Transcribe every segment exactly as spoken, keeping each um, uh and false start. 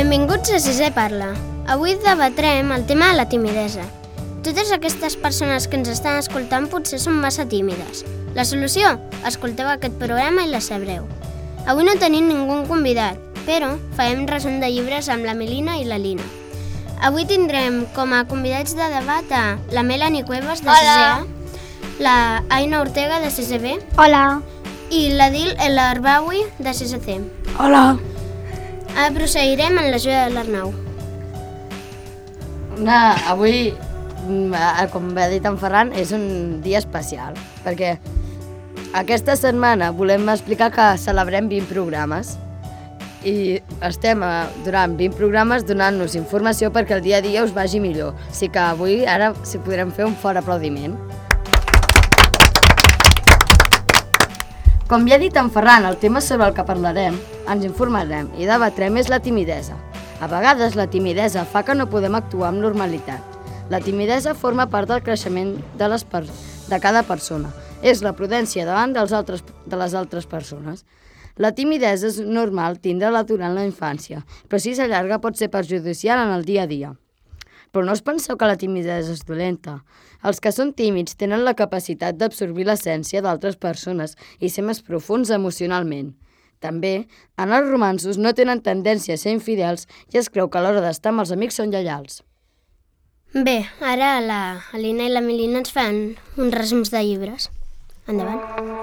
Benvinguts a Sisè Parla. Avui debatrem el tema de la timidesa. Totes aquestes persones que ens estan escoltant potser són massa tímides. La solució? Escolteu aquest programa i la sabreu. Avui no tenim ningú convidat, però farem resum de llibres amb la Melina i la Lina. Avui tindrem com a convidats de debat a la Melanie Cuevas de sisè A, la Aina Ortega de sisè B Hola. i l'Adil El Arbawi de sisè C. Hola. Ara procedirem amb l'ajuda de l'Arnau. Una, avui, com ha dit en Ferran, és un dia especial, perquè aquesta setmana volem explicar que celebrem vint programes i estem durant vint programes donant-nos informació perquè el dia a dia us vagi millor. Així que avui, ara, si podrem fer un fort aplaudiment. Com ja ha dit en Ferran, el tema sobre el que parlarem, ens informarem i debatrem és la timidesa. A vegades la timidesa fa que no podem actuar amb normalitat. La timidesa forma part del creixement de, les per... de cada persona. És la prudència davant dels altres... de les altres persones. La timidesa és normal tindre-la durant la infància, però si s'allarga pot ser perjudicial en el dia a dia. Però no us penseu que la timidesa és dolenta. Els que són tímids tenen la capacitat d'absorbir l'essència d'altres persones i ser més profuns emocionalment. També, en els romanços no tenen tendència a ser infidels i es creu que a l'hora d'estar amb els amics són lleials. Bé, ara la Lina i la Melina ens fan uns resums de llibres. Endavant.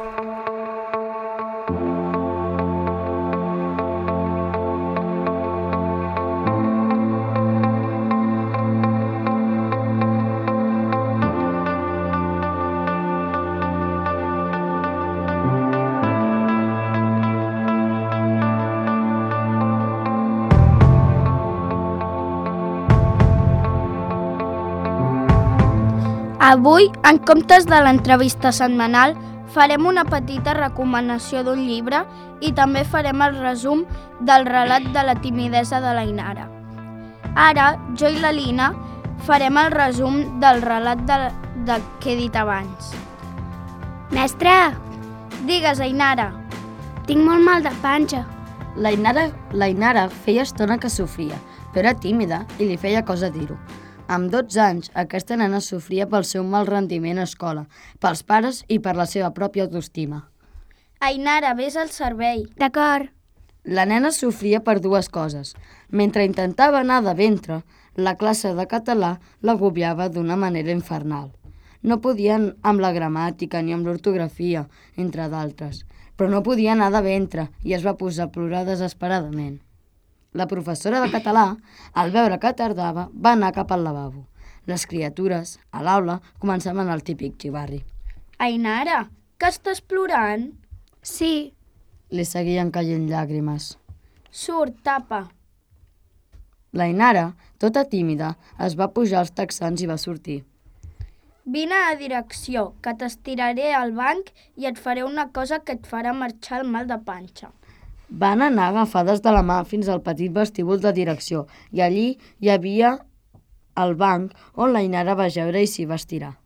Avui, en comptes de l'entrevista setmanal, farem una petita recomanació d'un llibre i també farem el resum del relat de la timidesa de l'Ainara. Ara, jo i la Lina farem el resum del relat de, de que he dit abans. Mestre! Digues, Ainara. Tinc molt mal de panxa. L'Ainara, l'Ainara feia estona que sofria, però era tímida i li feia cosa dir-ho. Amb dotze anys, aquesta nena sofria pel seu mal rendiment a escola, pels pares i per la seva pròpia autoestima. Ainara, vés al servei. D'acord. La nena sofria per dues coses. Mentre intentava anar de ventre, la classe de català l'agobiava d'una manera infernal. No podia amb la gramàtica ni amb l'ortografia, entre d'altres, però no podia anar de ventre i es va posar a plorar desesperadament. La professora de català, al veure que tardava, va anar cap al lavabo. Les criatures, a l'aula, començaven el típic xivarri. Ainara, que estàs plorant? Sí. Li seguien caient llàgrimes. Surt, tapa. L'Ainara, tota tímida, es va pujar als texans i va sortir. Vine a direcció, que t'estiraré al banc i et faré una cosa que et farà marxar el mal de panxa. Van anar agafades de la mà fins al petit vestíbul de direcció i allí hi havia el banc on l'Ainara va jeure i s'hi va estirar.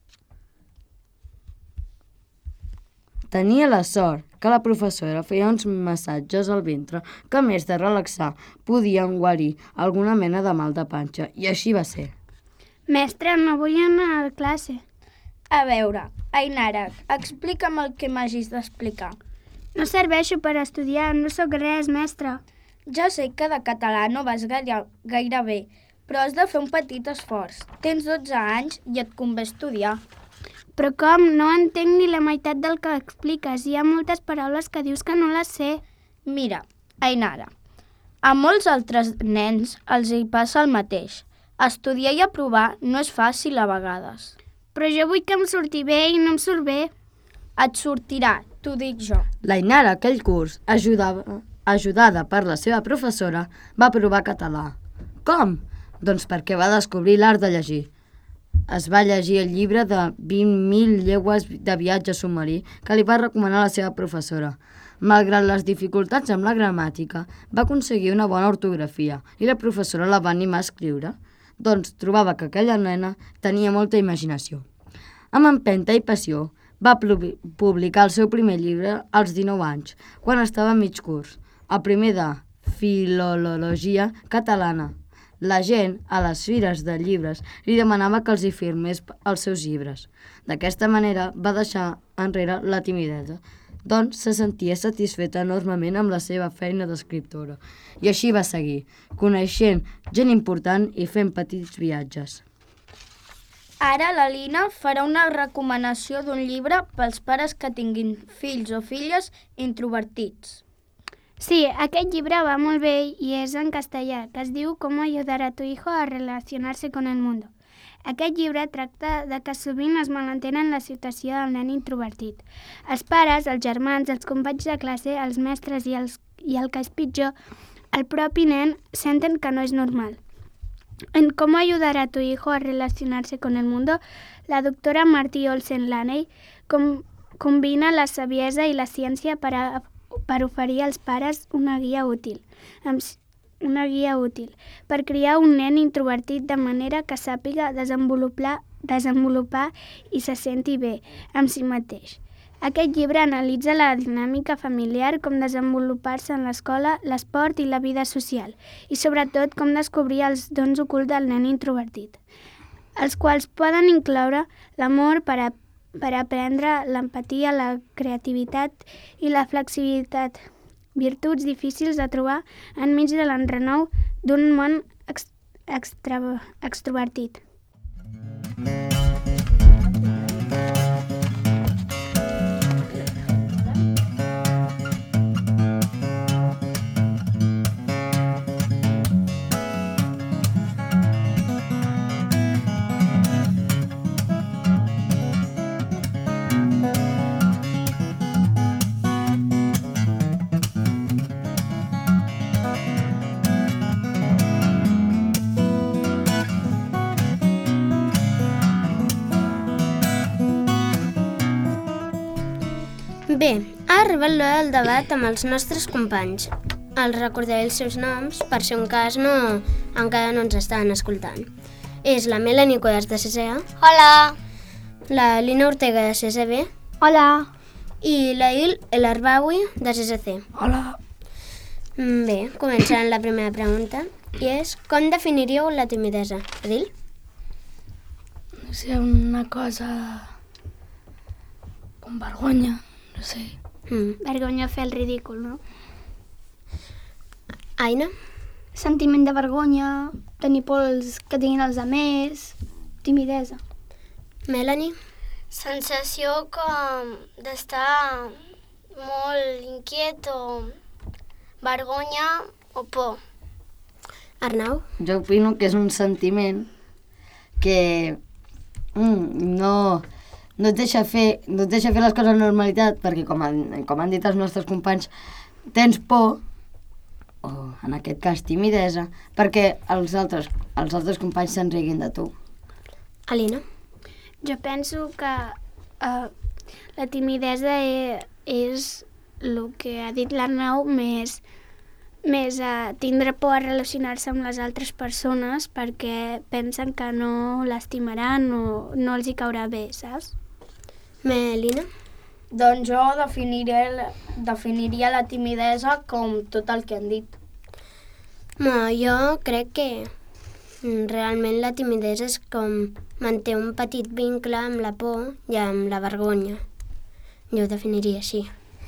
Tenia la sort que la professora feia uns massatges al ventre que, a més de relaxar, podien guarir alguna mena de mal de panxa, i així va ser. Mestre, no vull anar a classe. A veure, Ainara, explica'm el que m'hagis d'explicar. No serveixo per estudiar, no sóc res, mestre. Ja sé que de català no vas gaire, gaire bé, però has de fer un petit esforç. Tens dotze anys i et convé estudiar. Però com? No entenc ni la meitat del que expliques. Hi ha moltes paraules que dius que no les sé. Mira, Ainara, a molts altres nens els hi passa el mateix. Estudiar i aprovar no és fàcil a vegades. Però jo vull que em surti bé i no em surt bé. Et sortirà, t'ho dic jo. L'Ainara, aquell curs, ajudava, ajudada per la seva professora, va provar català. Com? Doncs perquè va descobrir l'art de llegir. Es va llegir el llibre de vint mil llegües de viatge submarí que li va recomanar la seva professora. Malgrat les dificultats amb la gramàtica, va aconseguir una bona ortografia i la professora la va animar a escriure. Doncs trobava que aquella nena tenia molta imaginació. Amb empenta i passió, va publicar el seu primer llibre als dinou anys, quan estava a mig curs, el primer de filologia catalana. La gent, a les fires de llibres, li demanava que els hi firmés els seus llibres. D'aquesta manera va deixar enrere la timidesa, doncs se sentia satisfeta enormement amb la seva feina d'escriptora. I així va seguir, coneixent gent important i fent petits viatges. Ara la Lina farà una recomanació d'un llibre pels pares que tinguin fills o filles introvertits. Sí, aquest llibre va molt bé i és en castellà, que es diu Cómo ayudar a tu hijo a relacionarse con el mundo. Aquest llibre tracta de que sovint es malentenen la situació del nen introvertit. Els pares, els germans, els companys de classe, els mestres i, els, i el que és pitjor, el propi nen senten que no és normal. En Cómo ayudar a tu hijo a relacionarse con el mundo, la doctora Martí Olsen Laney com, combina la saviesa i la ciència per, a, per oferir als pares una guia útil, amb, una guia útil per criar un nen introvertit de manera que sàpiga desenvolupar, desenvolupar i se senti bé amb si mateix. Aquest llibre analitza la dinàmica familiar, com desenvolupar-se en l'escola, l'esport i la vida social, i sobretot com descobrir els dons ocults del nen introvertit, els quals poden incloure l'amor per, a, per aprendre, l'empatia, la creativitat i la flexibilitat, virtuts difícils de trobar enmig de l'enrenou d'un món ex, extra, extrovertit. Bé, ha arribat l'hora del debat amb els nostres companys. Els recordaré els seus noms, per si un cas no, encara no ens estan escoltant. És la Melanie Cuevas de C C A. Hola. La Lina Ortega de C C B. Hola. I la Il El Arbawi de C C C. Hola. Bé, començant la primera pregunta. I és, com definiríeu la timidesa? Adil? No sé, una cosa com vergonya, no sé. Mm. Vergonya fer el ridícul, no? Aina? Sentiment de vergonya, tenir por els que tinguin els altres, timidesa. Melanie? Sensació com d'estar molt inquiet o vergonya o por. Arnau? Jo opino que és un sentiment que mm, no, no, et deixa fer, no et deixa fer les coses amb normalitat, perquè com han, com han dit els nostres companys, tens por, o en aquest cas timidesa, perquè els altres, els altres companys se'n riguin de tu. Alina? Jo penso que uh, la timidesa és, és el que ha dit l'Arnau, més, més uh, tindre por a relacionar-se amb les altres persones perquè pensen que no l'estimaran o no els hi caurà bé, saps? Melina? Doncs jo definiré, definiria la timidesa com tot el que han dit. No, jo crec que realment la timidesa és com manté un petit vincle amb la por i amb la vergonya. Jo ho definiria així.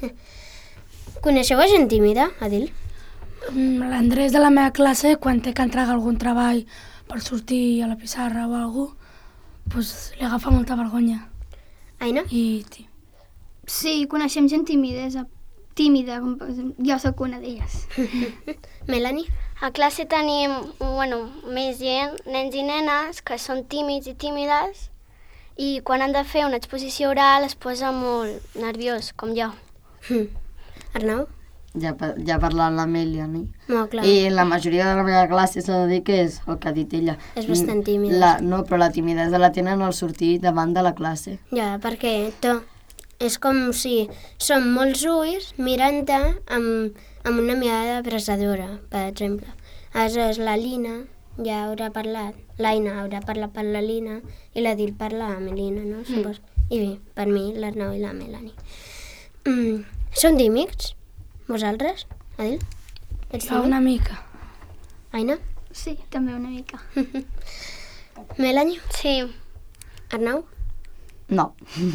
Coneixeu a gent tímida, Adil? L'Andrés de la meva classe, quan té que entregar algun treball per sortir a la pissarra o alguna cosa, pues, li agafa molta vergonya. Aina? I, tí. Sí, coneixem gent timidesa, tímida, com per exemple, jo sóc una d'elles. Melanie? A classe tenim, bueno, més gent, nens i nenes, que són tímids i tímides, i quan han de fer una exposició oral es posa molt nerviós, com jo. Hm. Arnau? Ja, ja parlant l'Amèlia, no? No, clar. I la majoria de la meva classe s'ha de dir que és el que ha dit ella. És bastant tímida. La, no, però la timidesa la tenen al sortir davant de la classe. Ja, perquè to, és com si som molts ulls mirant-te amb, amb una mirada abrasadora, per exemple. Aleshores, la Lina ja haurà parlat, l'Aina haurà parlat per la Lina i la Dil parla amb Lina, no? Supos. Mm. I bé, per mi, l'Arnau i la Melanie. Mm. Són tímids? Vosaltres, Adil? Ets Jo tímid? una mica. Aina? Sí, també una mica. Melanie? Sí, Arnau? No.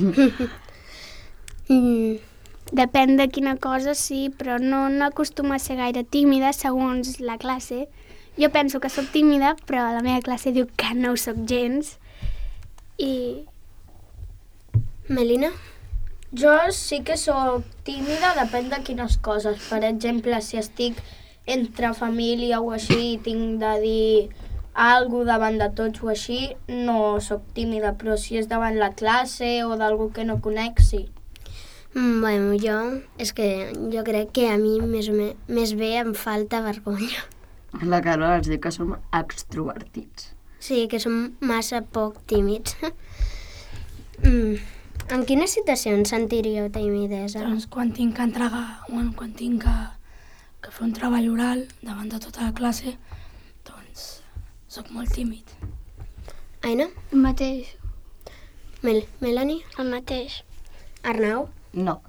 Mm, Depèn de quina cosa, sí, però no, no acostumo a ser gaire tímida segons la classe. Jo penso que sóc tímida, però la meva classe diu que no ho sóc gens. I Melina? Jo sí que sóc tímida, depèn de quines coses. Per exemple, si estic entre família o així i tinc de dir alguna davant de tots o així, no sóc tímida, però si és davant la classe o d'algú que no conec, sí. Mm, bueno, jo, és que jo crec que a mi més, o me, més bé em falta vergonya. La Carola ens diu que som extrovertits. Sí, que som massa poc tímids. mm, en quines situacions sentiríeu timidesa? Doncs quan tinc que entregar, bueno, quan tinc que, que fer un treball oral davant de tota la classe, doncs sóc molt tímid. Aina? El mateix. Mel Melanie? el mateix. Arnau? No.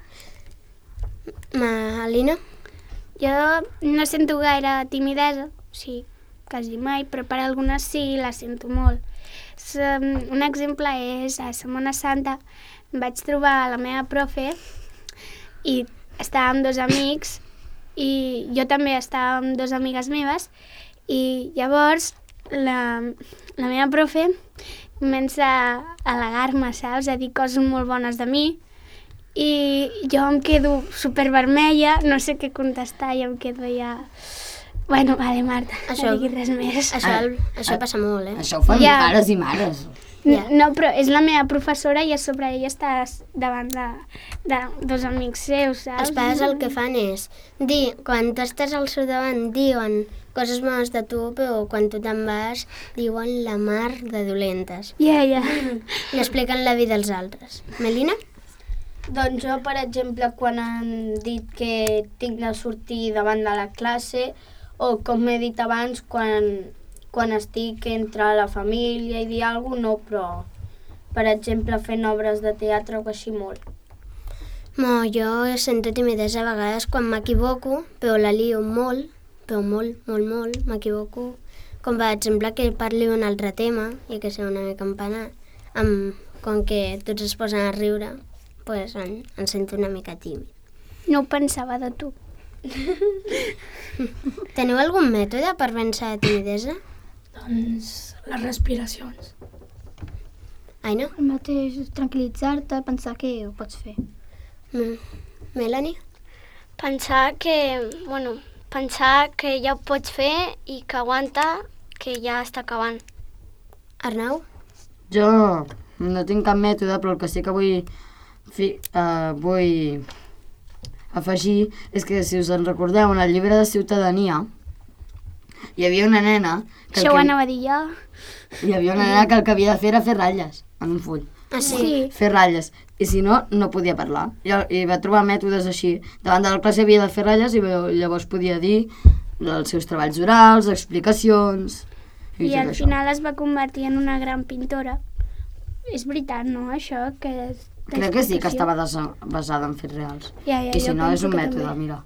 Melina? jo no sento gaire timidesa, sí, quasi mai, però per algunes sí la sento molt. S- Un exemple és a Setmana Santa em vaig trobar la meva profe i estava amb dos amics i jo també estava amb dues amigues meves i llavors la, la meva profe comença a halagar-me, saps? A dir coses molt bones de mi i jo em quedo supervermella, no sé què contestar i em quedo ja... Bueno, vale, Marta, Això- no diguis res més. Això, el, això passa molt, eh? Això ho fan Ja. pares i mares. N- No, però és la meva professora i a sobre ella està davant de, de dos amics seus, saps? Els pares el que fan és dir, quan tu estàs al seu davant, diuen coses bones de tu, però quan tu te'n vas, diuen la mar de dolentes. Ja, ja. I expliquen la vida als altres. Melina? Doncs jo, per exemple, quan han dit que tinc de sortir davant de la classe, o com he dit abans, quan, quan estic entre la família i dir alguna cosa, no, però, per exemple, fent obres de teatre o així molt. No, jo sento timidesa a vegades quan m'equivoco, però la lio molt, però molt, molt, molt, m'equivoco. Com per exemple que parli un altre tema i que sigui una mica empanat. Amb, com que tots es posen a riure, pues em, em sento una mica tímid. No ho pensava de tu. Teniu algun mètode per vèncer la timidesa? Doncs les respiracions. Aina? El mateix, tranquil·litzar-te, pensar que ho pots fer. Mm. Melanie? Pensar que, bueno, pensar que ja ho pots fer i que aguanta, que ja està acabant. Arnau? Jo no tinc cap mètode, però el que sí que vull, fi, uh, vull afegir és que, si us en recordeu, en el llibre de Ciutadania hi havia una nena que, Això ho el que, anava a dir jo. hi havia una nena que el que havia de fer era fer ratlles en un full. Ah, sí? Sí. Fer ratlles. I si no, no podia parlar. I, i va trobar mètodes així. Davant de la classe havia de fer ratlles i llavors podia dir els seus treballs orals, explicacions... I, I tot al això. final es va convertir en una gran pintora. És veritat, no, això? Que és Crec que sí, que d'explicació. estava desa- basada en fets reals. Ja, ja, I si jo no, és penso un que mètode, també. mira.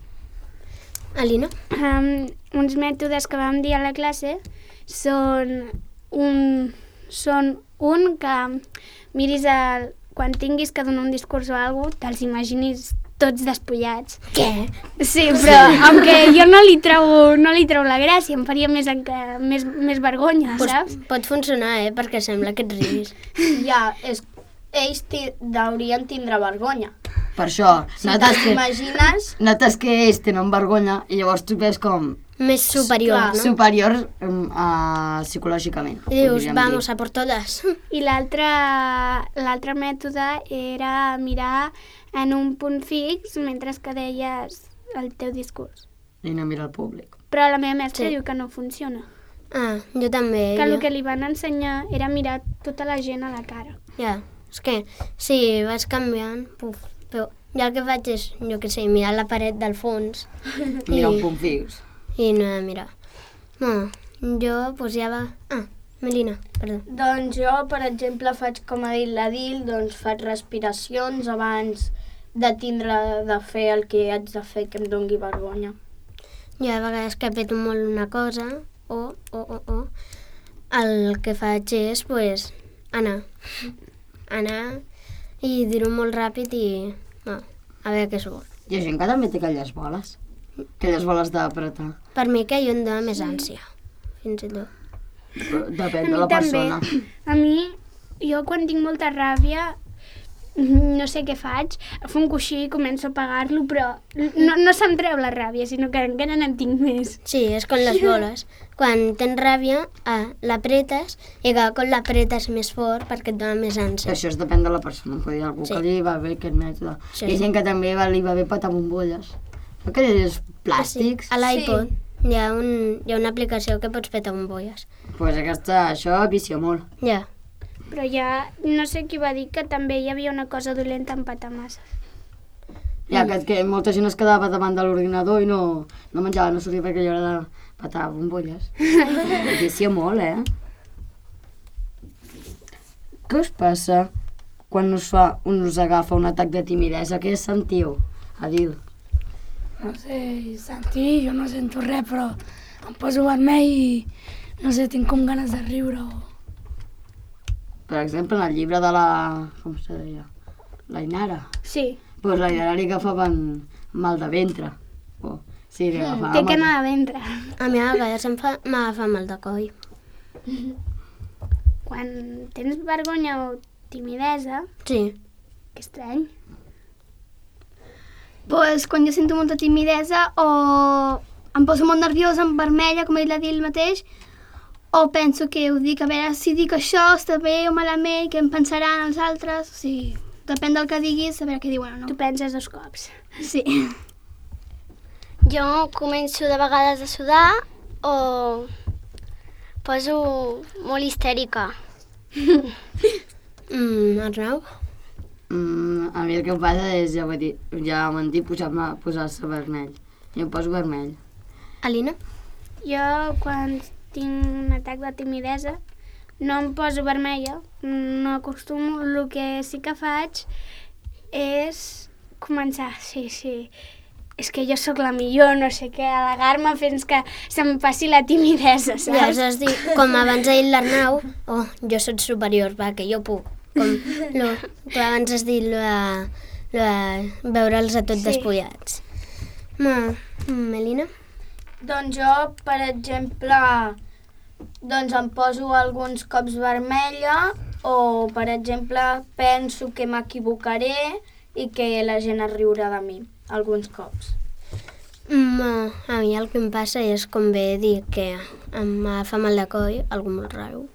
Alina? Um, uns mètodes que vam dir a la classe són un, són un que miris el, quan tinguis que donar un discurs o alguna cosa, te'ls imaginis tots despullats. Què? Sí, però aunque jo no li trobo, no li trobo la gràcia, em faria més, enca, més, més vergonya, Pues saps? pot funcionar, eh? Perquè sembla que et riguis. Ja, és, ells ti, haurien tindre vergonya. Per això, Si notes que, t'imagines, notes que ells tenen vergonya i llavors tu ves com Més superior, Clar, no? superior um, uh, psicològicament. I dius, podríem vamos, dir. a por todas. I l'altre l'altre mètode era mirar en un punt fix mentre que deies el teu discurs. I no mira el públic. Però la meva mestra Sí. diu que no funciona. Ah, jo també. Que jo. el que li van ensenyar era mirar tota la gent a la cara. Ja, és que si vas canviant, puf, però jo el que faig és, jo què sé, mirar la paret del fons Mira un i, punt fix. i no mirar. No, jo, doncs ja va... Ah, Melina, perdó. doncs jo, per exemple, faig com ha dit la Dil, doncs faig respiracions abans de tindre de fer el que haig de fer que em dongui vergonya. Jo a vegades que peto molt una cosa, o, o, o, o, el que faig és, pues, anar. Anar i dir-ho molt ràpid i, no, a veure què surt. Hi ha gent que també té aquelles boles. Aquelles boles d'apretar. Per mi que jo em dóna més ànsia, fins i tot. Depèn de la persona. A mi, jo quan tinc molta ràbia, no sé què faig, agafo un coixí i començo a apagar-lo, però no, no se'm treu la ràbia, sinó que encara n'en tinc més. Sí, és com les boles. Quan tens ràbia, ah, l'apretes i cada cop l'apretes més fort perquè et dona més ànsia. Això es depèn de la persona. Pot dir algú Sí. que li va bé aquest mètode. Sí. Hi ha gent que també va, li va bé petar bombolles. Aquells plàstics. A l'iPod hi, ha un, hi ha una aplicació que pots petar bombolles. Pues aquesta, això vicia molt. Ja. Però ja no sé qui va dir que també hi havia una cosa dolenta en petar massa. Ja que, que molta gent es quedava davant de l'ordinador i no, no menjava, no sortia perquè allò era de petar bombolles. Vicia molt, eh? Què us passa quan us, fa, us agafa un atac de timidesa? Què sentiu, Adil? No sé, sentir, jo no sento res, però em poso vermell i no sé, tinc com ganes de riure o... Per exemple, en el llibre de la... com se deia? La Inara. Sí, Pues la Inara li agafaven mal de ventre. Oh, sí, li agafava té mal que de... anar a ventre. A mi a vegades em fa, m'agafa mal de coll. Quan tens vergonya o timidesa, Sí. que estrany. Pues quan jo sento molta timidesa o em poso molt nerviosa, em vermella, com ell ha dit el mateix, o penso que ho dic, a veure si dic això està bé o malament, què em pensaran els altres, o sigui, depèn del que diguis, a veure què diuen o no. Tu penses dos cops. Sí. Jo començo de vegades a sudar o poso molt histèrica. Mm, Arnau? Mm, a mi el que em passa és, ja ho he dit, ja m'han dit, posar-me posar-se vermell. Jo em poso vermell. Alina? Jo, quan tinc un atac de timidesa, no em poso vermella, no acostumo. El que sí que faig és començar, sí, sí, és que jo sóc la millor, no sé què, al·legar-me fins que se'm passi la timidesa, saps? Ja us has dit, com abans ha dit l'Arnau, oh, jo soc superior, va, que jo puc. Com lo, tu abans has dit lo de, lo de veure'ls a tots Sí. despullats. Ma, Melina? Doncs jo, per exemple, doncs em poso alguns cops vermella o, per exemple, penso que m'equivocaré i que la gent es riurà de mi, alguns cops. Ma, a mi el que em passa és, com bé dir, que em fa mal de coll, algú molt raro.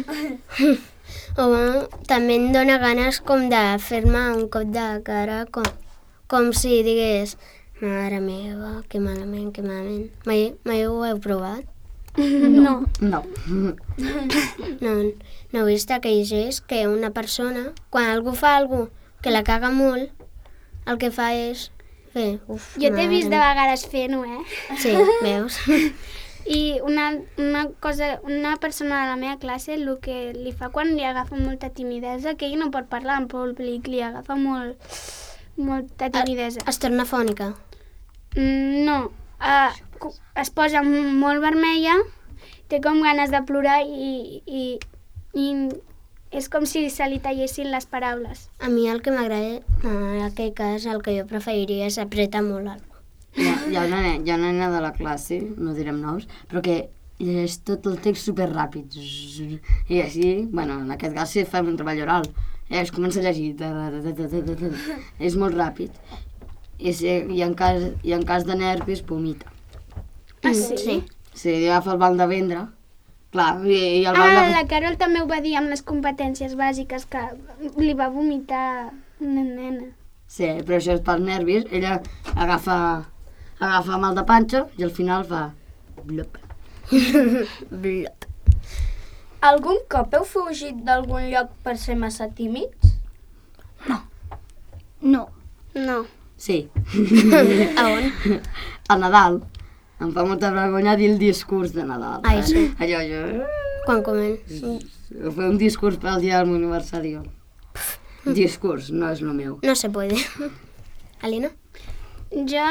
O també em dóna ganes com de fer-me un cop de cara, com, com si digués, mare meva, que malament, que malament. Mai, mai ho heu provat? No. No. No, no heu vist aquell gest que una persona, quan algú fa alguna que la caga molt, el que fa és fer, uf, Jo t'he vist de mare. vegades fent-ho, eh? Sí, veus? I una, una cosa, una persona de la meva classe, el que li fa quan li agafa molta timidesa, que ell no pot parlar en públic, li agafa molt, molta timidesa. Es torna fònica. Mm, no, uh, es posa molt vermella, té com ganes de plorar i, i, i és com si se li tallessin les paraules. A mi el que m'agrada, en aquell cas, el que jo preferiria és apretar molt alt. Hi ha, hi, ha una nena, hi ha una nena de la classe, no direm noms, però que llegeix tot el text superràpid. I així, bueno, en aquest cas sí fem un treball oral. I es comença a llegir. És molt ràpid. I, si, i, en cas, I en cas de nervis, vomita. Ah, sí? Sí. Sí, li agafa el banc de vendre. Clar, i, i el banc Ah, de... la Carol també ho va dir amb les competències bàsiques, que li va vomitar una nena. Sí, però això és pels nervis. Ella agafa, agafa mal de panxa i al final fa... Blop. Blop. Algun cop heu fugit d'algun lloc per ser massa tímids? No. No. No. Sí. A on? Al Nadal. Em fa molta vergonya dir el discurs de Nadal. Ai, sí. Allò, jo... Quan comen? Fer un discurs pel dia del meu aniversari. Discurs, no és el meu. No se puede. Alina? Jo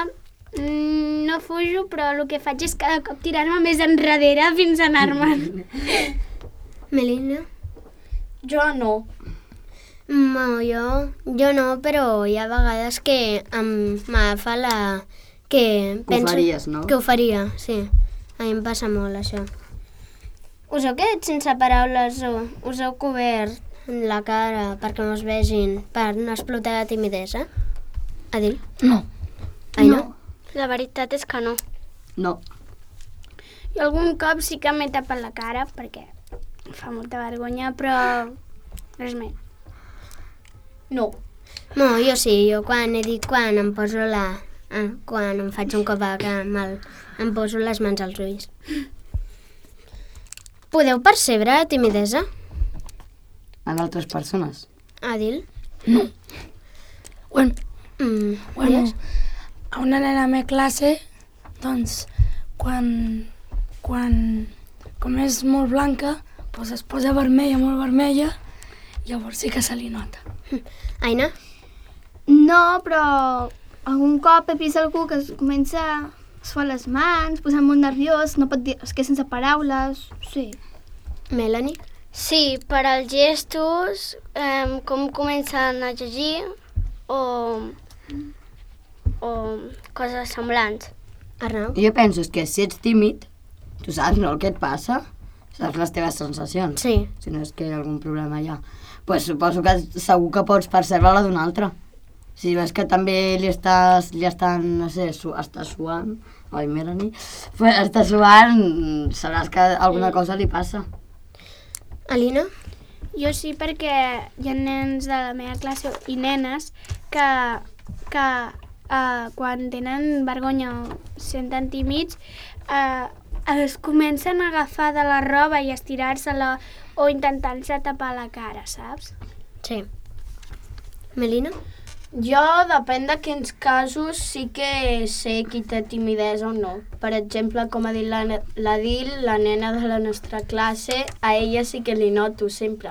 Mm, no fujo, però el que faig és cada cop tirar-me més enrere fins a anar-me'n. Melina? Jo no. No, jo, jo no, però hi ha vegades que em m'agafa la... Que, Que ho faries, no? Que ho faria, sí. A mi em passa molt, això. Us heu quedat sense paraules o us heu cobert la cara perquè no us vegin per no explotar la timidesa? Adil? No. Ai, no? La veritat és que no. No. Jo algun cop sí que m'he tapat la cara perquè em fa molta vergonya, però res més. No. No, jo sí, jo quan he dit quan em poso la... Ah, quan em faig un cop a la cara mal, em poso les mans als ulls. Podeu percebre la timidesa? En altres persones? Adil? No. Bueno, Mm, bueno, digues? a una nena a la meva classe, doncs, quan, quan, com és molt blanca, doncs es posa vermella, molt vermella, llavors sí que se li nota. Aina? No, però algun cop he vist algú que es comença a suar les mans, posant molt nerviós, no pot dir, es queda sense paraules, sí. Melanie? Sí, per als gestos, eh, com comencen a llegir o, o coses semblants. Arnau? Jo penso que si ets tímid, tu saps, no, el que et passa? Saps les teves sensacions? Sí. Si no és que hi ha algun problema allà. Pues suposo que segur que pots percebre la d'un altre. Si ves que també li estàs, li estan, no sé, su, està suant, oi, Melanie, pues està suant, sabràs que alguna cosa li passa. Alina? Jo sí, perquè hi ha nens de la meva classe i nenes que, que uh, quan tenen vergonya o senten tímids uh, es comencen a agafar de la roba i estirar-se-la o intentant-se tapar la cara, saps? Sí. Melina? Jo, depèn de quins casos, sí que sé qui té timidesa o no. Per exemple, com ha dit la, la Dil, la nena de la nostra classe, a ella sí que li noto sempre.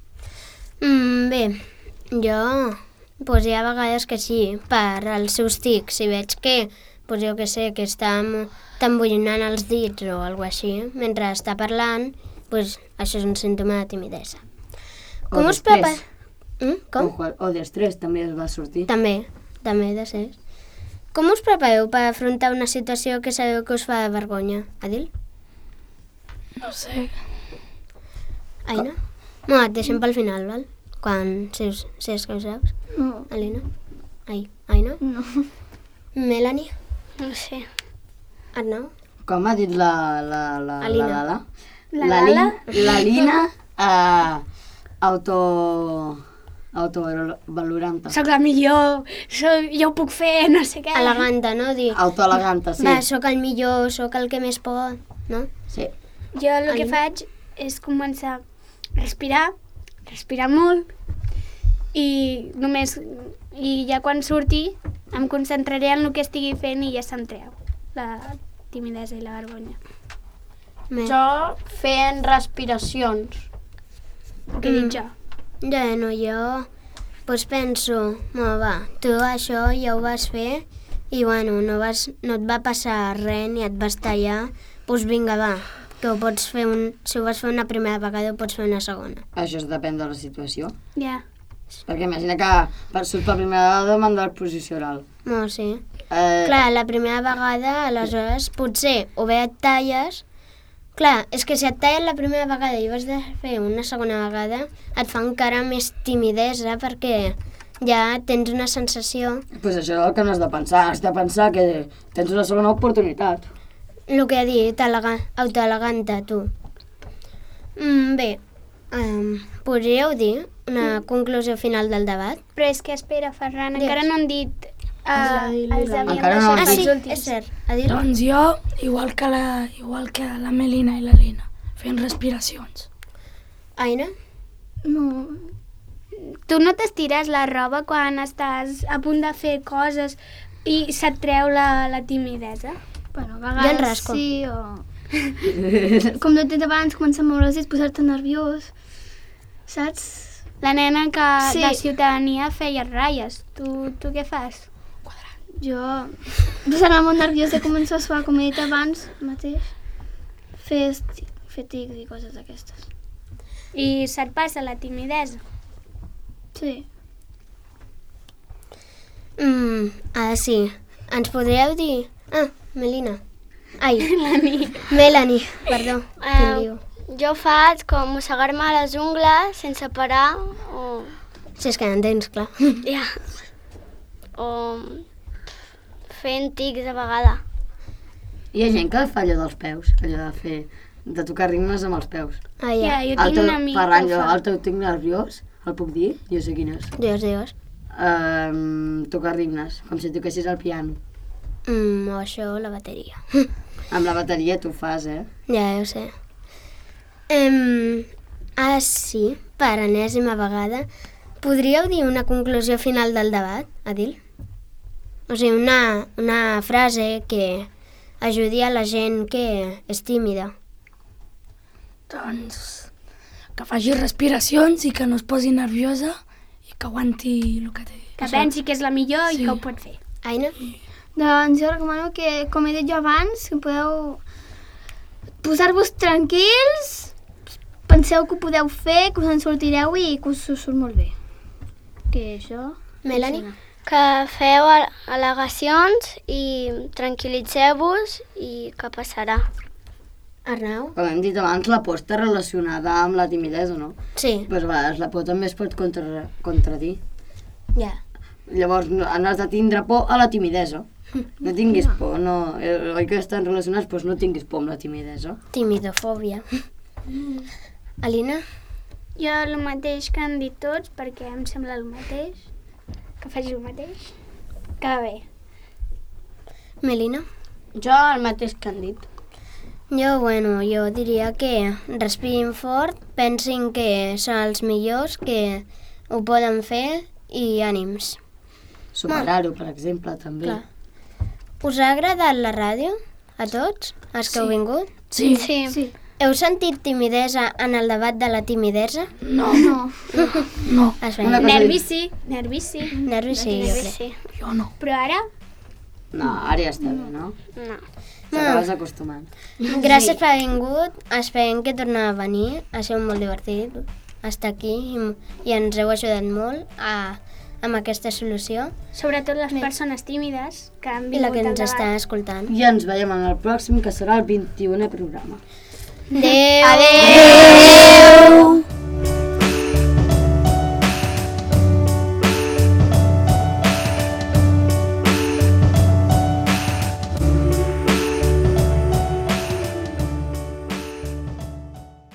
Mm, bé, jo... Pues hi ha vegades que sí, per als seus tics. Si veig que, pues jo que sé, que està t'embullinant els dits o alguna així, mentre està parlant, pues això és un símptoma de timidesa. O Com us d'estrès. prepar... Mm, com? O, o d'estrès també es va sortir. També, també de ser. Com us prepareu per afrontar una situació que sabeu que us fa vergonya? Adil? No sé. Aina? No, et deixem pel final, val? Quan, si, us, si és que ho saps. No. Alina? Ai, Aina? No. Melanie? No sé. Arnau? Com ha dit la... la, la Alina. La, la, La la, Lala? Li- la Lina, uh, auto... autovalorant-te. Soc la millor, soc, jo ho puc fer, no sé què. Eleganta, no? Dir, Autoelegant-te, sí. va, sóc el millor, sóc el que més pot, no? Sí. Jo el que Alina? faig és començar a respirar, respirar molt, i només, i ja quan surti em concentraré en el que estigui fent i ja se'm treu la timidesa i la vergonya. Me... Jo fent respiracions. El que he dit jo. Ja, no, jo pues penso, no, va, tu això ja ho vas fer i bueno, no, vas, no et va passar res ni et vas tallar, doncs vinga, va, que ho pots fer, un, si ho vas fer una primera vegada ho pots fer una segona. Això es depèn de la situació. Ja. Perquè imagina que per surt per primera vegada mandar posició oral. No, sí. Eh, Clar, la primera vegada, aleshores, potser o bé et talles. Clar, és que si et talles la primera vegada i ho has de fer una segona vegada, et fa encara més timidesa perquè ja tens una sensació... pues això és el que no has de pensar. Has de pensar que tens una segona oportunitat. El que he dit, autoelegant-te, tu. Mm, bé, um, podríeu dir una conclusió final del debat? Però és que espera, Ferran, Digues. encara no han dit... Uh, Adil i els la- havíem Encara no han Ah, deixat sí, els últims. és cert. Adil? Doncs jo, igual que la, igual que la Melina i la Lina, fent respiracions. Aina? No. Tu no t'estires la roba quan estàs a punt de fer coses i se't treu la, la timidesa? Bueno, a Jo en vegades rasco. sí, o... Com no tens abans, comença a moure els dits, posar-te nerviós, saps? La nena que Sí. de ciutadania feia ratlles. Tu, tu què fas? Jo, posant-me molt nerviosa, començo a suar, com he dit abans mateix, fer, esti- fer tics i coses d'aquestes. I se't passa la timidesa? Sí. Mm, ah, sí. Ens podríeu dir... Ah, Melina. Ai, Melanie. Melanie, perdó. Quin Eh, lío. jo faig com mossegar-me a les ungles sense parar o... Si és que no entens, clar. Ja. O fent tics a vegada. Hi ha gent que fa allò dels peus, allò de fer, de tocar ritmes amb els peus. Ah, ja. Ja, jo El tinc teu, un amic parlant, que jo, ho fa. el teu tinc nerviós, el puc dir? Jo sé quin és. Dios, Dios. Um, tocar ritmes, com si toquessis el piano. Mm, o això, la bateria. Amb la bateria tu fas, eh? Ja, ja ho sé. Um, ah, sí, per enèsima vegada. Podríeu dir una conclusió final del debat, Adil? O sigui, una, una frase que ajudi a la gent que és tímida. Doncs que faci respiracions i que no es posi nerviosa i que aguanti el que té. Que pensi que és la millor Sí. i que ho pot fer. Aina? Doncs jo recomano que, com he dit jo abans, que podeu posar-vos tranquils, penseu que ho podeu fer, que us en sortireu i que us surt molt bé. Que això... Melanie? Que feu al- al·legacions i tranquil·litzeu-vos i que passarà. Arnau? Com hem dit abans, la por està relacionada amb la timidesa, no? Sí, Pues a vegades la por també es pot contra, contradir. ja. Llavors no, has de tindre por a la timidesa. No tinguis por, no. eh, Oi que estan relacionats? Doncs no tinguis por amb la timidesa. Timidofòbia. Alina? Jo el mateix que han dit tots, perquè em sembla el mateix, que faci el mateix, que va bé. Melina? Jo el mateix que han dit. Jo, bueno, jo diria que respirin fort, pensin que són els millors, que ho poden fer i ànims. Superar-ho, per exemple, també. Clar. Us ha agradat la ràdio, a tots, els que heu vingut? Sí. Sí. Sí. Heu sentit timidesa en el debat de la timidesa? No, No. no, Es Una veia. cosa- Nervis sí, nervis sí. Nervis sí, jo crec. Sí. jo no. Però ara, No, ara ja està bé, no? No. S'acabes acostumant. Gràcies per haver vingut, esperem que torneu a venir, ha sigut molt divertit estar aquí i, i ens heu ajudat molt a, amb aquesta solució sobretot les persones tímides que han i la vingut que al ens debat. està escoltant. I ens veiem en el pròxim, que serà el vint-i-unè programa. Adéu! Adéu!